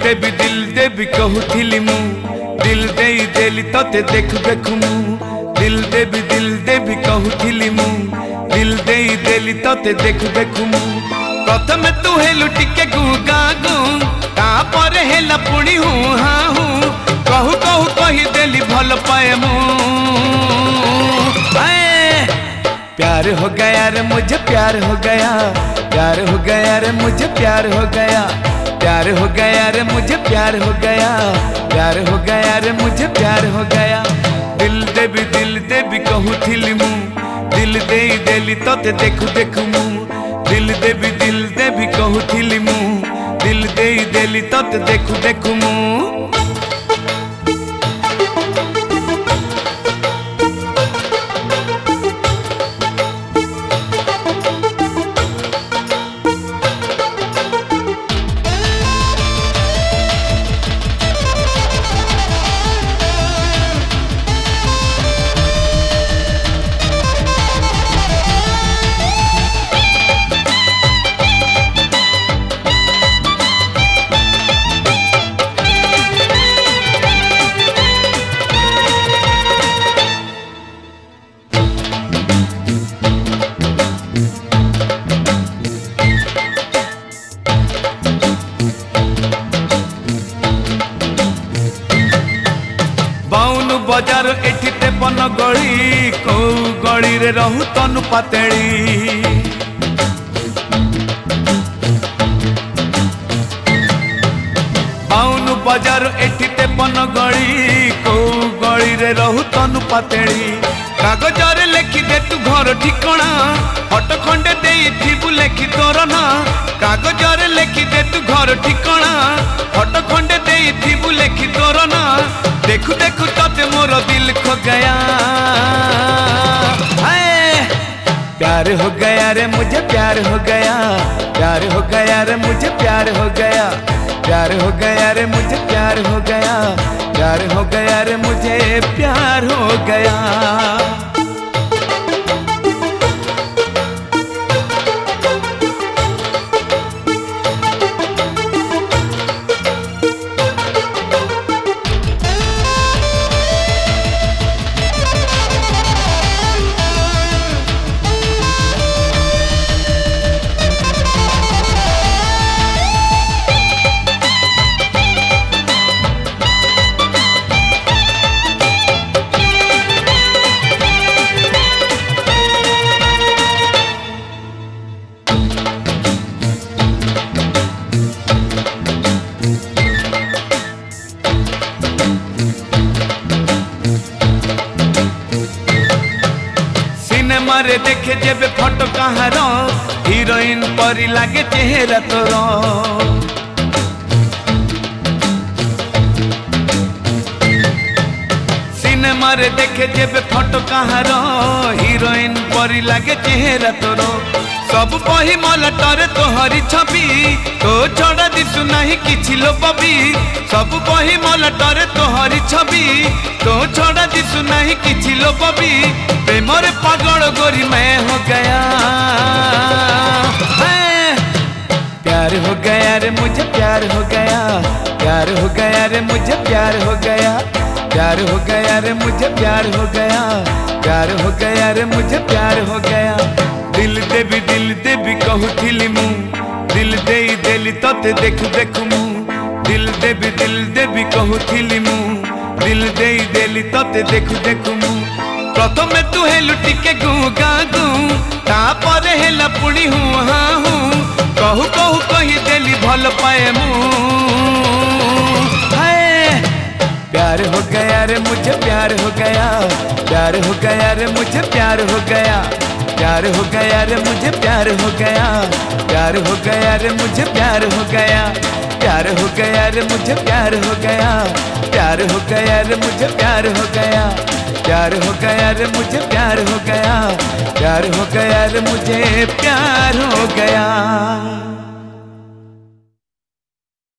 देवी कहूथिली मु दिल देई देली तते देखु देखु मु दिल देवी कहूथिली मु दिल देई देली तते देखु देखु मु प्रथम तू हेलु टिके गु गा गु तापर हेला पुणी हूँ हाँ हूँ कहू कहू कही देली भल पाए मु प्यार हो गया रे मुझे प्यार हो गया प्यार हो गया रे मुझे प्यार हो गया प्यार हो गया रे मुझे प्यार हो गया प्यार हो गया रे मुझे प्यार हो गया दिल देवी कहूथिली मु दिल देई देली तते देखु देखु मु दिल देवी कहूथिली मु दिल देई देली तते देखु देखु मु बजार एठी तेपन गली कौ गली रे रहु तनु पातेली बाउनु बजार एठी तेपन गली कौ गली रे रहु तनु पातेली कागज रे लिखि दे तू घर ठिकाना फट खंडे देई थिबु लिखि तोर ना कागज रे लिखि दे तू घर ठिकाना फट खंडे देई थिबु लिखि तोर ना देखु देखु तते मोर दिल खो गया प्यार हो गया रे मुझे प्यार हो गया प्यार हो गया रे मुझे प्यार हो गया प्यार हो गया रे मुझे प्यार हो गया प्यार हो गया रे मुझे प्यार हो गया मारे देखे जेबे फोटो कहार हीरोइन परी लागे चेहरा तोर सिनेमा रे देखे जेबे फोटो कहार हीरोइन परी लागे चेहरा तोर सब बही मलटरे तोहरी छवि तो छड़ा दिसु नहीं किछि लोपबी सब बही मलटरे तोहरी छवि तो छड़ा दिसु नहीं किछि लोपबी प्रेम रे पागल गोरी मैं हो गया प्यार हो गया रे मुझे प्यार हो गया प्यार हो गया रे मुझे प्यार हो गया प्यार हो गया रे मुझे प्यार हो गया प्यार हो गया रे मुझे प्यार हो गया दिल देवी कहूथिली मु दिल देई देली तते देखु देखु मु दिल देवी कहूथिली मु दिल देई देली तते देखु देखु मु प्रथम तू हेलु टिके गु गा गु तापर हेला पुणी हूँ हाँ हूँ कहू कहू कही देली भल पाए मु प्यार हो गया रे मुझे प्यार हो गया प्यार हो गया रे मुझे प्यार हो गया प्यार हो गया रे मुझे प्यार हो गया प्यार हो गया रे मुझे प्यार हो गया प्यार हो गया रे मुझे प्यार हो गया प्यार हो गया रे मुझे प्यार हो गया प्यार हो गया रे मुझे प्यार हो गया प्यार हो गया रे मुझे प्यार हो गया।